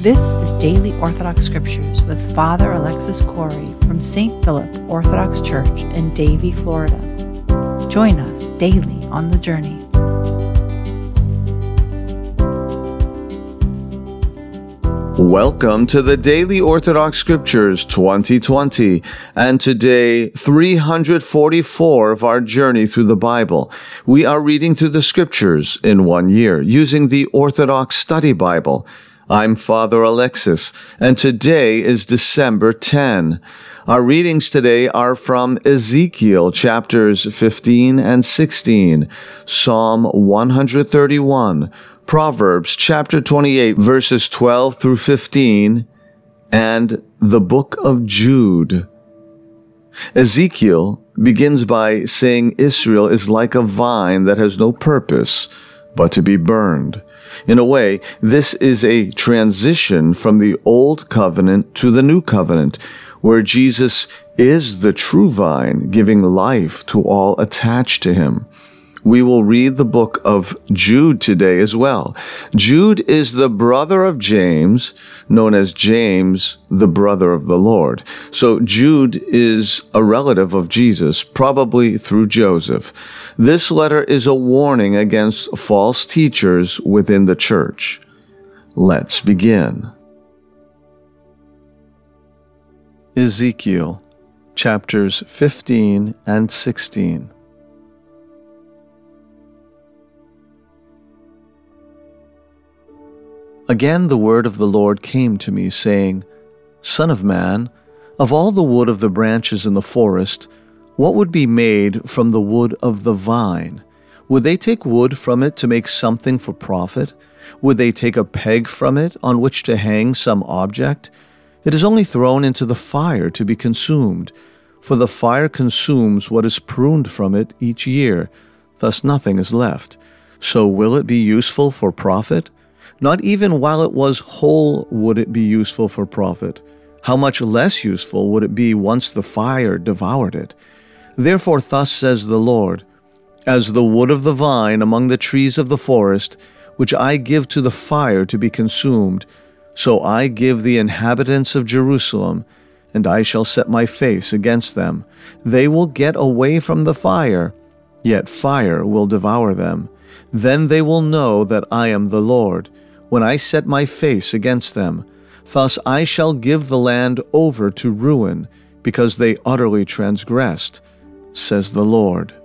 This is Daily Orthodox Scriptures with Father Alexis Corey from St. Philip Orthodox Church in Davie, Florida. Join us daily on the journey. Welcome to the Daily Orthodox Scriptures 2020, and today 344 of our journey through the Bible. We are reading through the Scriptures in 1 year using the Orthodox Study Bible. I'm Father Alexis, and today is December 10. Our readings today are from Ezekiel chapters 15 and 16, Psalm 131, Proverbs chapter 28, verses 12 through 15, and the book of Jude. Ezekiel begins by saying Israel is like a vine that has no purpose but to be burned. In a way, this is a transition from the Old Covenant to the New Covenant, where Jesus is the true vine, giving life to all attached to him. We will read the book of Jude today as well. Jude is the brother of James, known as James, the brother of the Lord. So Jude is a relative of Jesus, probably through Joseph. This letter is a warning against false teachers within the church. Let's begin. Ezekiel, chapters 15 and 16. Again the word of the Lord came to me, saying, Son of man, of all the wood of the branches in the forest, what would be made from the wood of the vine? Would they take wood from it to make something for profit? Would they take a peg from it on which to hang some object? It is only thrown into the fire to be consumed, for the fire consumes what is pruned from it each year, thus nothing is left. So will it be useful for profit? Not even while it was whole would it be useful for profit. How much less useful would it be once the fire devoured it? Therefore thus says the Lord, as the wood of the vine among the trees of the forest, which I give to the fire to be consumed, so I give the inhabitants of Jerusalem, and I shall set my face against them. They will get away from the fire, yet fire will devour them. Then they will know that I am the Lord, when I set my face against them. Thus I shall give the land over to ruin, because they utterly transgressed, says the Lord.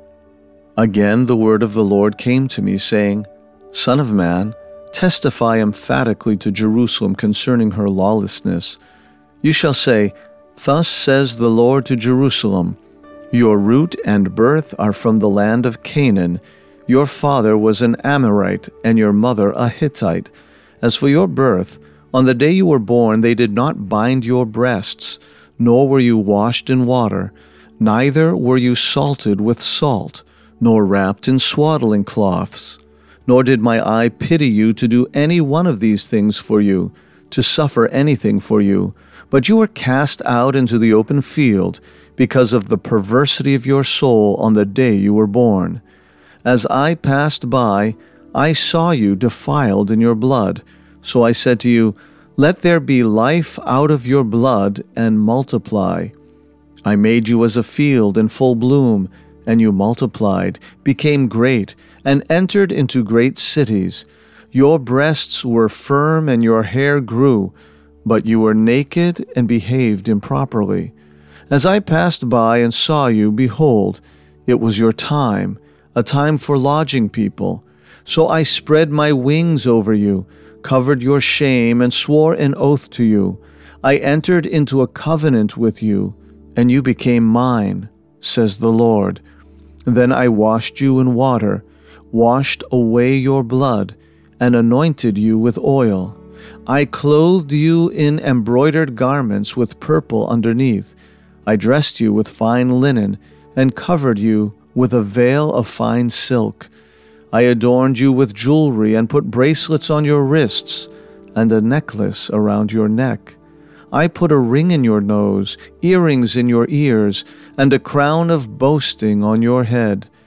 Again the word of the Lord came to me, saying, Son of man, testify emphatically to Jerusalem concerning her lawlessness. You shall say, Thus says the Lord to Jerusalem, Your root and birth are from the land of Canaan. Your father was an Amorite, and your mother a Hittite. As for your birth, on the day you were born they did not bind your breasts, nor were you washed in water, neither were you salted with salt, nor wrapped in swaddling cloths. Nor did my eye pity you to do any one of these things for you, to suffer anything for you, but you were cast out into the open field because of the perversity of your soul on the day you were born. As I passed by, I saw you defiled in your blood. So I said to you, Let there be life out of your blood and multiply. I made you as a field in full bloom, and you multiplied, became great, and entered into great cities. Your breasts were firm and your hair grew, but you were naked and behaved improperly. As I passed by and saw you, behold, it was your time, a time for lodging people. So I spread my wings over you, covered your shame, and swore an oath to you. I entered into a covenant with you, and you became mine, says the Lord. Then I washed you in water, washed away your blood, and anointed you with oil. I clothed you in embroidered garments with purple underneath. I dressed you with fine linen, and covered you with a veil of fine silk. I adorned you with jewelry and put bracelets on your wrists and a necklace around your neck. I put a ring in your nose, earrings in your ears, and a crown of boasting on your head.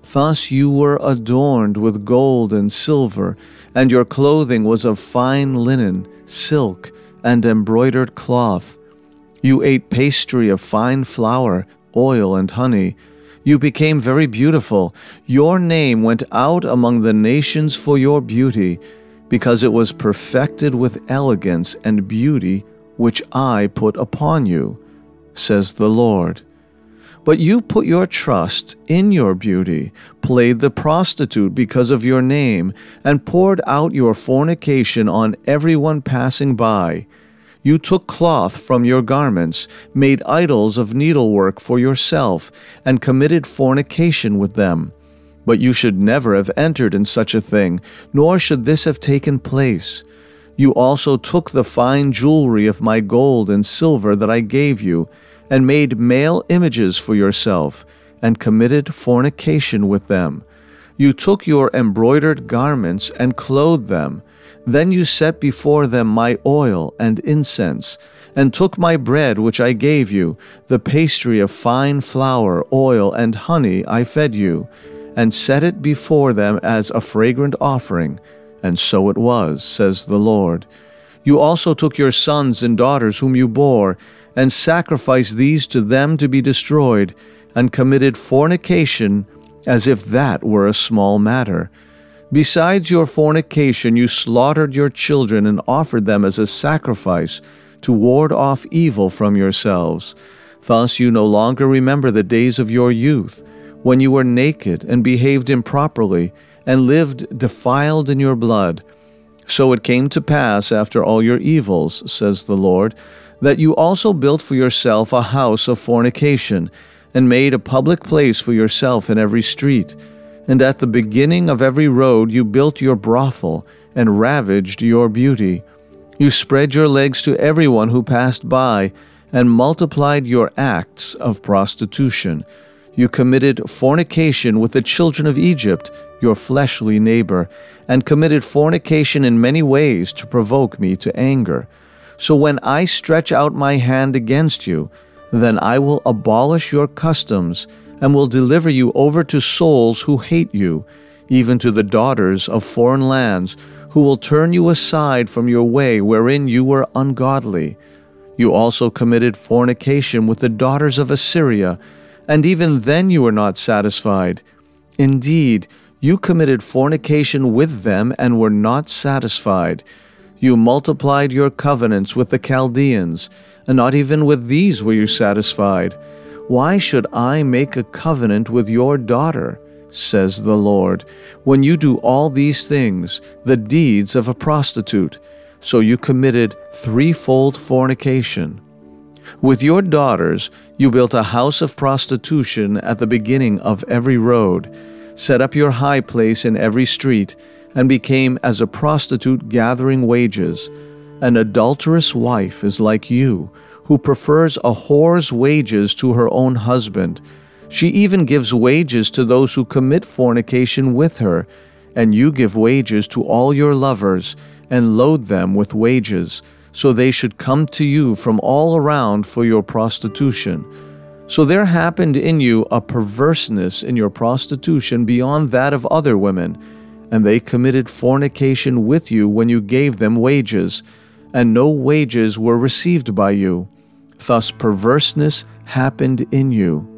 Thus you were adorned with gold and silver, and your clothing was of fine linen, silk, and embroidered cloth. You ate pastry of fine flour, oil, and honey. You became very beautiful. Your name went out among the nations for your beauty, because it was perfected with elegance and beauty, which I put upon you, says the Lord. But you put your trust in your beauty, played the prostitute because of your name, and poured out your fornication on everyone passing by. You took cloth from your garments, made idols of needlework for yourself, and committed fornication with them. But you should never have entered in such a thing, nor should this have taken place. You also took the fine jewelry of my gold and silver that I gave you, and made male images for yourself, and committed fornication with them. You took your embroidered garments and clothed them. Then you set before them my oil and incense, and took my bread which I gave you, the pastry of fine flour, oil, and honey I fed you, and set it before them as a fragrant offering. And so it was, says the Lord. You also took your sons and daughters whom you bore, and sacrificed these to them to be destroyed, and committed fornication as if that were a small matter. Besides your fornication, you slaughtered your children and offered them as a sacrifice to ward off evil from yourselves. Thus you no longer remember the days of your youth, when you were naked and behaved improperly, and lived defiled in your blood. So it came to pass after all your evils, says the Lord, that you also built for yourself a house of fornication, and made a public place for yourself in every street. And at the beginning of every road you built your brothel, and ravaged your beauty. You spread your legs to everyone who passed by, and multiplied your acts of prostitution. You committed fornication with the children of Egypt, your fleshly neighbor, and committed fornication in many ways to provoke me to anger. So when I stretch out my hand against you, then I will abolish your customs, and will deliver you over to souls who hate you, even to the daughters of foreign lands, who will turn you aside from your way wherein you were ungodly. You also committed fornication with the daughters of Assyria, and even then you were not satisfied. Indeed, you committed fornication with them and were not satisfied. You multiplied your covenants with the Chaldeans, and not even with these were you satisfied. Why should I make a covenant with your daughter, says the Lord, when you do all these things, the deeds of a prostitute? So you committed threefold fornication. With your daughters you built a house of prostitution at the beginning of every road, set up your high place in every street, and became as a prostitute gathering wages. An adulterous wife is like you, who prefers a whore's wages to her own husband. She even gives wages to those who commit fornication with her, and you give wages to all your lovers, and load them with wages, so they should come to you from all around for your prostitution. So there happened in you a perverseness in your prostitution beyond that of other women, and they committed fornication with you when you gave them wages, and no wages were received by you. Thus perverseness happened in you.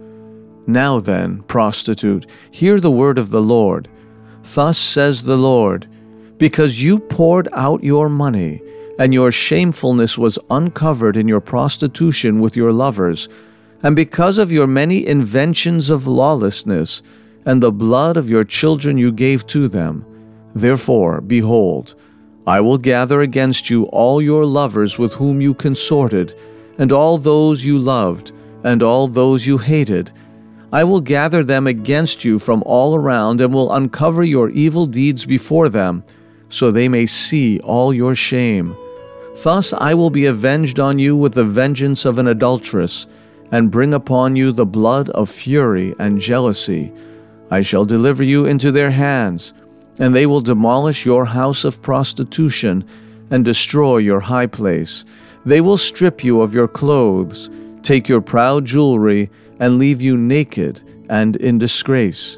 Now then, prostitute, hear the word of the Lord. Thus says the Lord, because you poured out your money, and your shamefulness was uncovered in your prostitution with your lovers, and because of your many inventions of lawlessness, and the blood of your children you gave to them. Therefore, behold, I will gather against you all your lovers with whom you consorted, and all those you loved, and all those you hated. I will gather them against you from all around, and will uncover your evil deeds before them, so they may see all your shame. Thus I will be avenged on you with the vengeance of an adulteress, and bring upon you the blood of fury and jealousy. I shall deliver you into their hands, and they will demolish your house of prostitution, and destroy your high place. They will strip you of your clothes, take your proud jewelry, and leave you naked and in disgrace.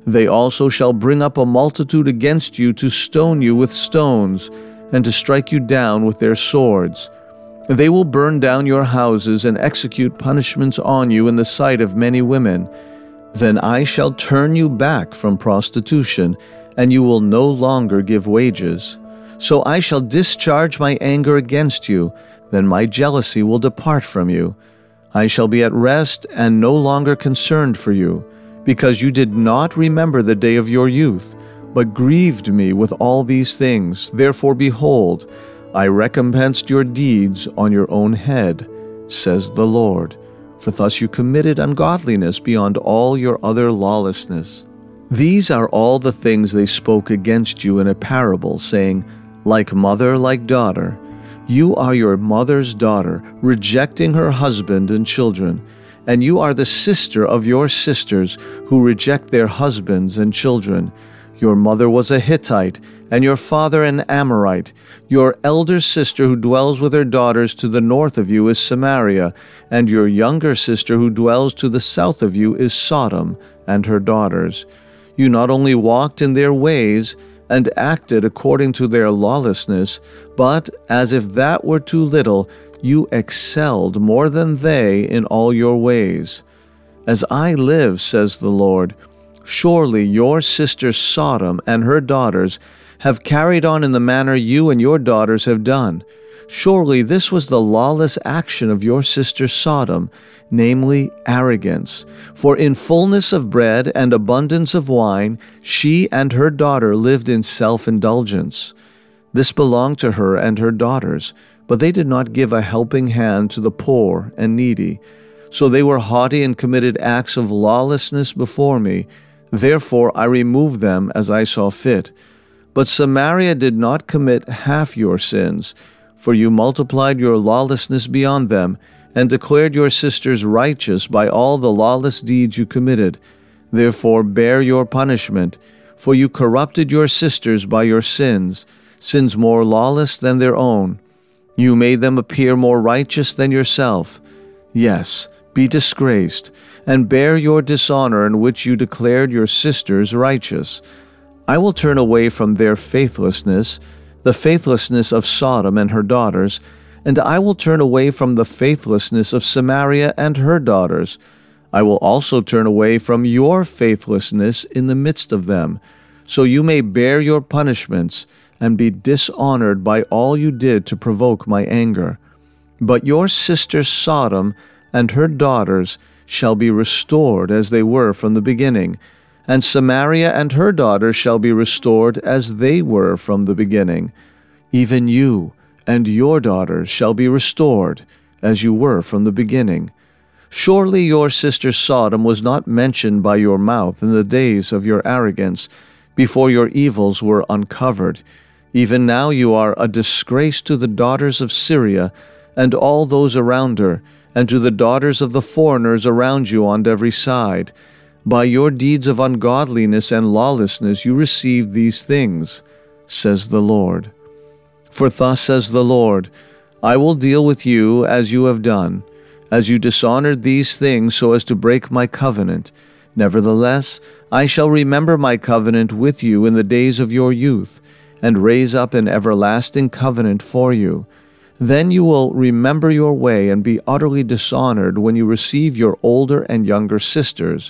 They also shall bring up a multitude against you to stone you with stones, and to strike you down with their swords. They will burn down your houses and execute punishments on you in the sight of many women. Then I shall turn you back from prostitution, and you will no longer give wages. So I shall discharge my anger against you, then my jealousy will depart from you. I shall be at rest and no longer concerned for you, because you did not remember the day of your youth, but grieved me with all these things. Therefore, behold, I recompensed your deeds on your own head, says the Lord. For thus you committed ungodliness beyond all your other lawlessness. These are all the things they spoke against you in a parable, saying, like mother, like daughter. You are your mother's daughter, rejecting her husband and children. And you are the sister of your sisters, who reject their husbands and children. Your mother was a Hittite, and your father an Amorite. Your elder sister who dwells with her daughters to the north of you is Samaria, and your younger sister who dwells to the south of you is Sodom and her daughters. You not only walked in their ways, and acted according to their lawlessness, but, as if that were too little, you excelled more than they in all your ways. As I live, says the Lord, surely your sister Sodom and her daughters have carried on in the manner you and your daughters have done. Surely this was the lawless action of your sister Sodom, namely arrogance. For in fullness of bread and abundance of wine, she and her daughter lived in self-indulgence. This belonged to her and her daughters, but they did not give a helping hand to the poor and needy. So they were haughty and committed acts of lawlessness before me. Therefore I removed them as I saw fit. But Samaria did not commit half your sins, for you multiplied your lawlessness beyond them, and declared your sisters righteous by all the lawless deeds you committed. Therefore bear your punishment, for you corrupted your sisters by your sins more lawless than their own. You made them appear more righteous than yourself. Yes, be disgraced, and bear your dishonor in which you declared your sisters righteous. I will turn away from their faithlessness, the faithlessness of Sodom and her daughters, and I will turn away from the faithlessness of Samaria and her daughters. I will also turn away from your faithlessness in the midst of them, so you may bear your punishments and be dishonored by all you did to provoke my anger. But your sister Sodom and her daughters shall be restored as they were from the beginning, and Samaria and her daughters shall be restored as they were from the beginning. Even you and your daughters shall be restored as you were from the beginning. Surely your sister Sodom was not mentioned by your mouth in the days of your arrogance, before your evils were uncovered. Even now you are a disgrace to the daughters of Syria and all those around her, and to the daughters of the foreigners around you on every side. By your deeds of ungodliness and lawlessness you received these things, says the Lord. For thus says the Lord, I will deal with you as you have done, as you dishonored these things so as to break my covenant. Nevertheless, I shall remember my covenant with you in the days of your youth, and raise up an everlasting covenant for you. Then you will remember your way and be utterly dishonored when you receive your older and younger sisters.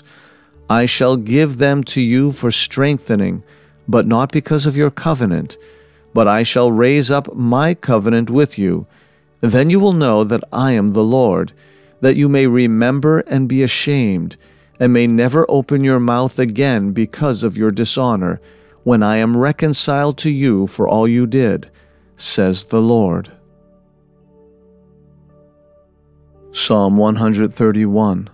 I shall give them to you for strengthening, but not because of your covenant. But I shall raise up my covenant with you. Then you will know that I am the Lord, that you may remember and be ashamed, and may never open your mouth again because of your dishonor, when I am reconciled to you for all you did, says the Lord. Psalm 131.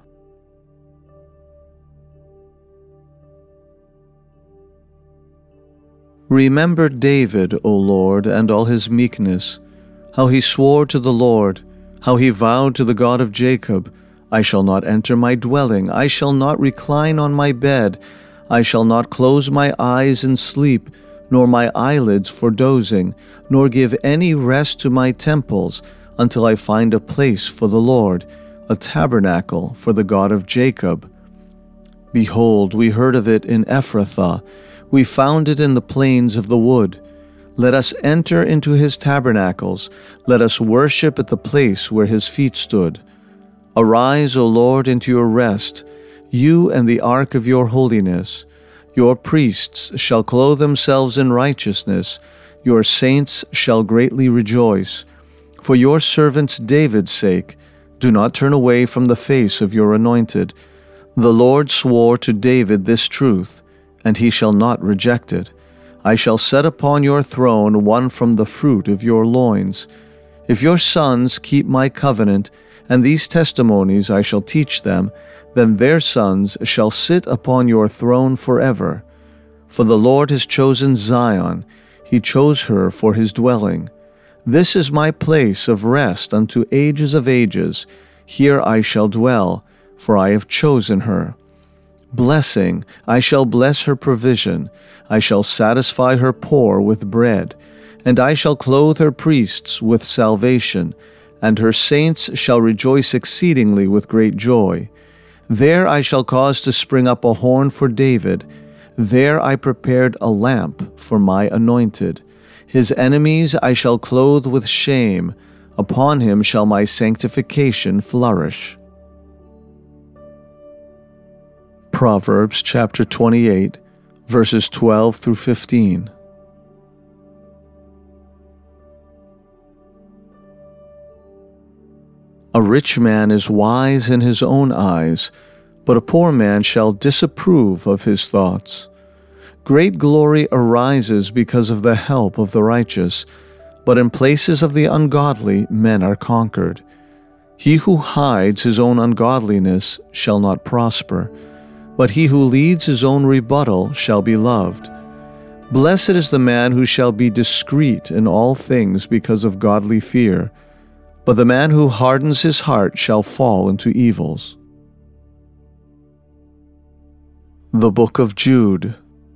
Remember David, O Lord, and all his meekness, how he swore to the Lord, how he vowed to the God of Jacob, I shall not enter my dwelling, I shall not recline on my bed, I shall not close my eyes in sleep, nor my eyelids for dozing, nor give any rest to my temples, until I find a place for the Lord, a tabernacle for the God of Jacob. Behold, we heard of it in Ephrathah. We found it in the plains of the wood. Let us enter into his tabernacles. Let us worship at the place where his feet stood. Arise, O Lord, into your rest, you and the ark of your holiness. Your priests shall clothe themselves in righteousness. Your saints shall greatly rejoice. For your servant David's sake, do not turn away from the face of your anointed. The Lord swore to David this truth, and he shall not reject it. I shall set upon your throne one from the fruit of your loins. If your sons keep my covenant, and these testimonies I shall teach them, then their sons shall sit upon your throne forever. For the Lord has chosen Zion, he chose her for his dwelling. This is my place of rest unto ages of ages. Here I shall dwell, for I have chosen her. Blessing, I shall bless her provision. I shall satisfy her poor with bread. And I shall clothe her priests with salvation, and her saints shall rejoice exceedingly with great joy. There I shall cause to spring up a horn for David. There I prepared a lamp for my anointed. His enemies I shall clothe with shame. Upon him shall my sanctification flourish. Proverbs chapter 28, verses 12 through 15. A rich man is wise in his own eyes, but a poor man shall disapprove of his thoughts. Great glory arises because of the help of the righteous, but in places of the ungodly men are conquered. He who hides his own ungodliness shall not prosper, but he who leads his own rebuttal shall be loved. Blessed is the man who shall be discreet in all things because of godly fear, but the man who hardens his heart shall fall into evils. The Book of Jude.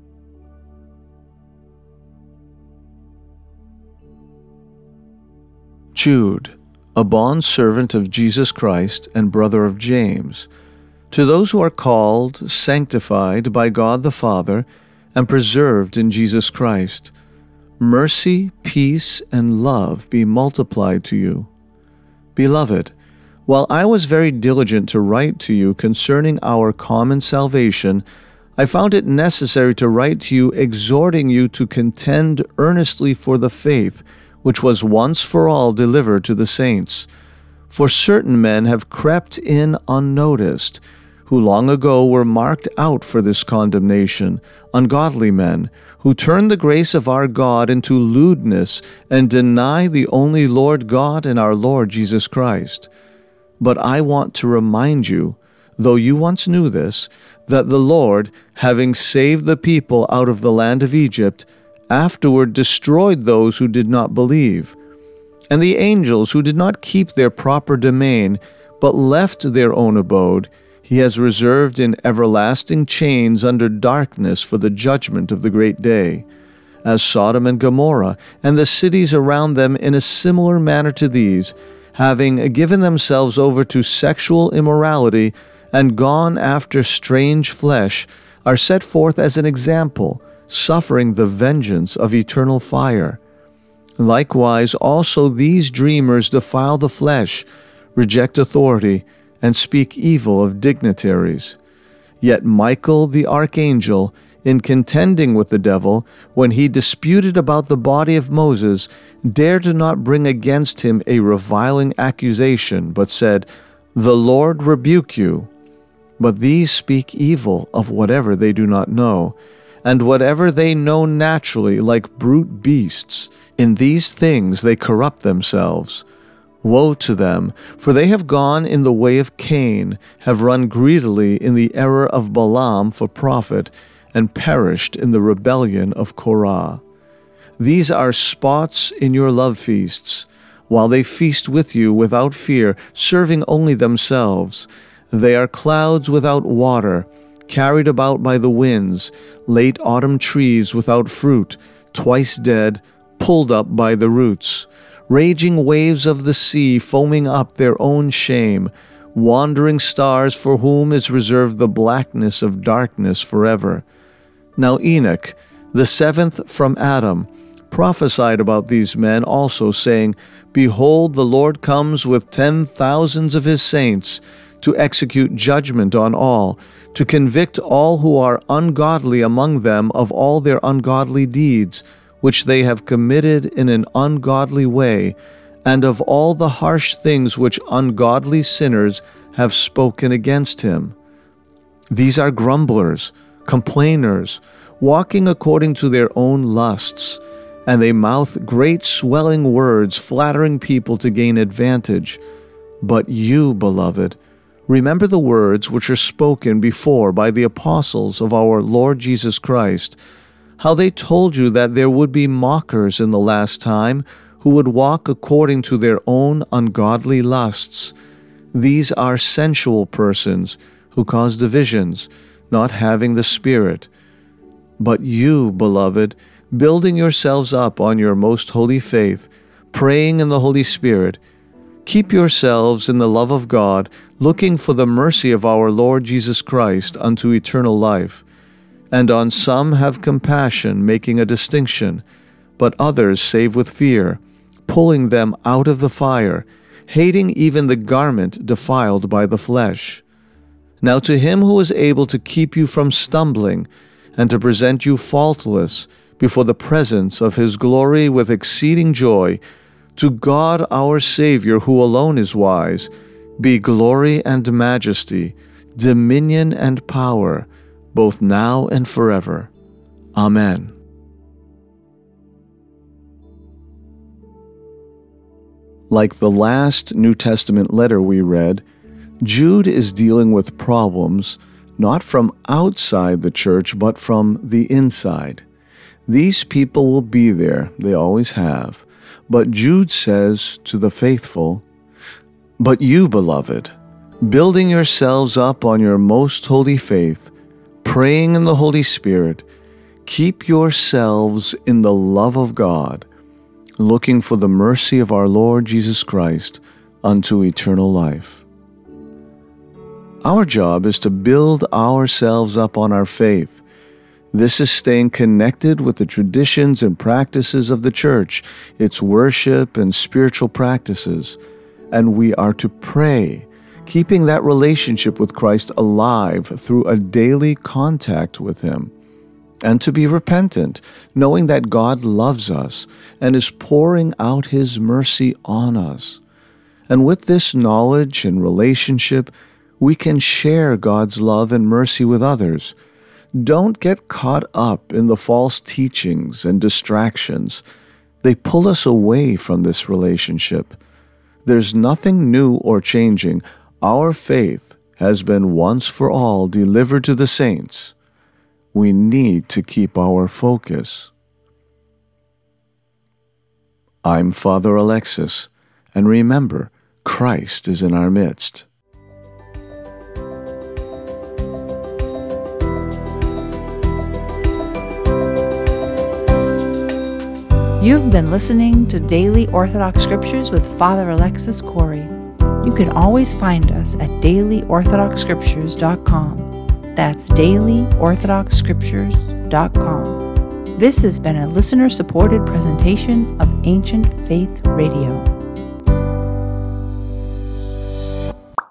Jude, a bondservant of Jesus Christ and brother of James, to those who are called, sanctified by God the Father, and preserved in Jesus Christ, mercy, peace, and love be multiplied to you. Beloved, while I was very diligent to write to you concerning our common salvation, I found it necessary to write to you exhorting you to contend earnestly for the faith which was once for all delivered to the saints. For certain men have crept in unnoticed, who long ago were marked out for this condemnation, ungodly men, who turn the grace of our God into lewdness and deny the only Lord God and our Lord Jesus Christ. But I want to remind you, though you once knew this, that the Lord, having saved the people out of the land of Egypt, afterward destroyed those who did not believe. And the angels who did not keep their proper domain, but left their own abode, he has reserved in everlasting chains under darkness for the judgment of the great day, as Sodom and Gomorrah, and the cities around them in a similar manner to these, having given themselves over to sexual immorality and gone after strange flesh, are set forth as an example, suffering the vengeance of eternal fire. Likewise also these dreamers defile the flesh, reject authority, and speak evil of dignitaries. Yet Michael the archangel, in contending with the devil, when he disputed about the body of Moses, dared not bring against him a reviling accusation, but said, "The Lord rebuke you." But these speak evil of whatever they do not know, and whatever they know naturally, like brute beasts. In these things they corrupt themselves. Woe to them, for they have gone in the way of Cain, have run greedily in the error of Balaam for profit, and perished in the rebellion of Korah. These are spots in your love feasts, while they feast with you without fear, serving only themselves. They are clouds without water, carried about by the winds, late autumn trees without fruit, twice dead, pulled up by the roots. Raging waves of the sea foaming up their own shame, wandering stars for whom is reserved the blackness of darkness forever. Now Enoch, the seventh from Adam, prophesied about these men also, saying, Behold, the Lord comes with 10,000s of his saints, to execute judgment on all, to convict all who are ungodly among them of all their ungodly deeds, which they have committed in an ungodly way, and of all the harsh things which ungodly sinners have spoken against him. These are grumblers, complainers, walking according to their own lusts, and they mouth great swelling words, flattering people to gain advantage. But you, beloved, remember the words which are spoken before by the apostles of our Lord Jesus Christ, how they told you that there would be mockers in the last time, who would walk according to their own ungodly lusts. These are sensual persons, who cause divisions, not having the Spirit. But you, beloved, building yourselves up on your most holy faith, praying in the Holy Spirit, keep yourselves in the love of God, looking for the mercy of our Lord Jesus Christ unto eternal life. And on some have compassion, making a distinction, but others save with fear, pulling them out of the fire, hating even the garment defiled by the flesh. Now to him who is able to keep you from stumbling, and to present you faultless before the presence of his glory with exceeding joy, to God our Savior, who alone is wise, be glory and majesty, dominion and power, both now and forever. Amen. Like the last New Testament letter we read, Jude is dealing with problems not from outside the church, but from the inside. These people will be there, they always have. But Jude says to the faithful, But you, beloved, building yourselves up on your most holy faith, praying in the Holy Spirit, keep yourselves in the love of God, looking for the mercy of our Lord Jesus Christ unto eternal life. Our job is to build ourselves up on our faith. This is staying connected with the traditions and practices of the church, its worship and spiritual practices. And we are to pray, keeping that relationship with Christ alive through a daily contact with Him. And to be repentant, knowing that God loves us and is pouring out His mercy on us. And with this knowledge and relationship, we can share God's love and mercy with others. Don't get caught up in the false teachings and distractions. They pull us away from this relationship. There's nothing new or changing. Our faith has been once for all delivered to the saints. We need to keep our focus. I'm Father Alexis, and remember, Christ is in our midst. You've been listening to Daily Orthodox Scriptures with Father Alexis Corey. You can always find us at dailyorthodoxscriptures.com. That's dailyorthodoxscriptures.com. This has been a listener-supported presentation of Ancient Faith Radio.